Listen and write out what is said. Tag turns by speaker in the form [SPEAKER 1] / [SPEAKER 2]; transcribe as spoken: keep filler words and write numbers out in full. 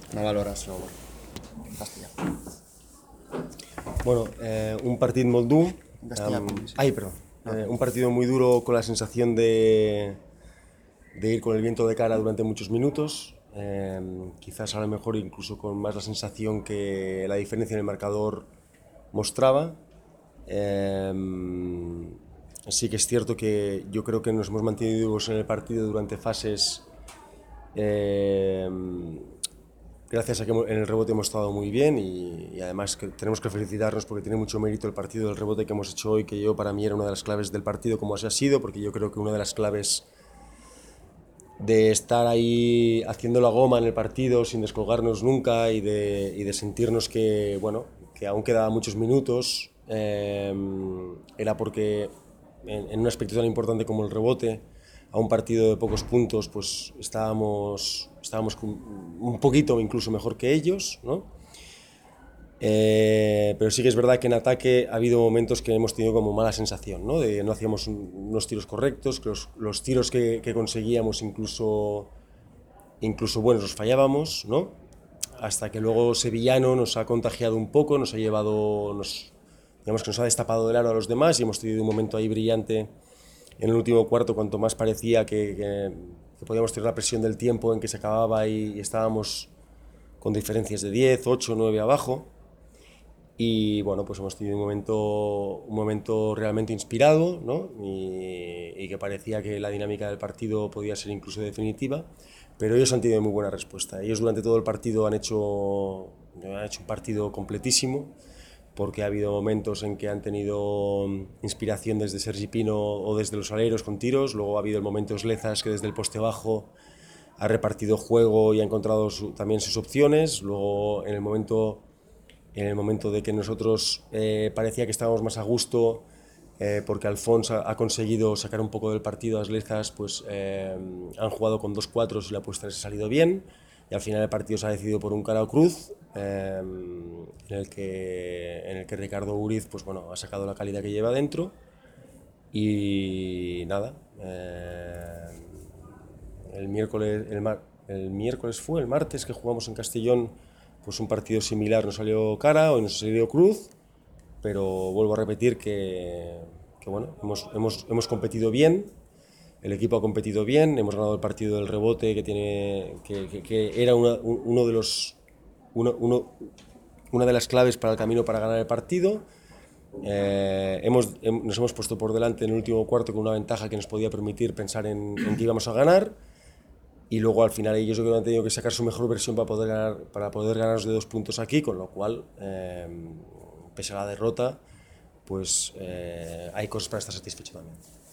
[SPEAKER 1] Una valoració en castellà.
[SPEAKER 2] Bueno, eh, un partido muy duro.
[SPEAKER 1] En castellà,
[SPEAKER 2] Um,
[SPEAKER 1] perdó, sí.
[SPEAKER 2] ay, perdón.
[SPEAKER 1] No.
[SPEAKER 2] Eh, un partido muy duro con la sensación de, de ir con el viento de cara durante muchos minutos. Eh, quizás a lo mejor incluso con más la sensación que la diferencia en el marcador mostraba. Eh, sí que es cierto que yo creo que nos hemos mantenido vivos en el partido durante fases. Eh, gracias a que en el rebote hemos estado muy bien y, y además que tenemos que felicitarnos porque tiene mucho mérito el partido del rebote que hemos hecho hoy, que yo para mí era una de las claves del partido como así ha sido, porque yo creo que una de las claves de estar ahí haciendo la goma en el partido sin descolgarnos nunca y de, y de sentirnos que, bueno, que aún quedaban muchos minutos, eh, era porque en, en un aspecto tan importante como el rebote, a un partido de pocos puntos, pues estábamos, estábamos un poquito incluso mejor que ellos, ¿no? Eh, pero sí que es verdad que en ataque ha habido momentos que hemos tenido como mala sensación, ¿no? De no hacíamos un, unos tiros correctos, que los, los tiros que, que conseguíamos incluso, incluso buenos los fallábamos, ¿no? Hasta que luego Sevillano nos ha contagiado un poco, nos ha llevado, nos, digamos que nos ha destapado el aro a los demás y hemos tenido un momento ahí brillante en el último cuarto, cuanto más parecía que, que, que podíamos tener la presión del tiempo en que se acababa y, y estábamos con diferencias de diez, ocho, nueve abajo. Y bueno, pues hemos tenido un momento, un momento realmente inspirado, ¿no? y, y que parecía que la dinámica del partido podía ser incluso definitiva, pero ellos han tenido muy buena respuesta. Ellos durante todo el partido han hecho, han hecho un partido completísimo, porque ha habido momentos en que han tenido inspiración desde Sergi Pino o desde los aleros con tiros, luego ha habido momentos Lezas que desde el poste bajo ha repartido juego y ha encontrado su, también sus opciones, luego en el momento en el momento de que nosotros eh, parecía que estábamos más a gusto, eh, porque Alfons ha, ha conseguido sacar un poco del partido a las Lezas, pues eh, han jugado con dos cuatro y la apuesta les ha salido bien, y al final el partido se ha decidido por un cara o cruz, eh, en, el que, en el que Ricardo Uriz pues, bueno, ha sacado la calidad que lleva dentro, y nada, eh, el miércoles, el, mar, el miércoles fue, el martes que jugamos en Castellón, pues un partido similar nos salió cara, hoy nos salió cruz, pero vuelvo a repetir que, que bueno, hemos, hemos, hemos competido bien, el equipo ha competido bien, hemos ganado el partido del rebote que, tiene, que, que, que era una, uno de los, uno, uno, una de las claves para el camino para ganar el partido. Eh, hemos, hem, nos hemos puesto por delante en el último cuarto con una ventaja que nos podía permitir pensar en, en que íbamos a ganar. Y luego al final ellos yo creo que han tenido que sacar su mejor versión para poder ganar, para poder ganarnos de dos puntos aquí, con lo cual, eh, pese a la derrota, pues eh, hay cosas para estar satisfecho también.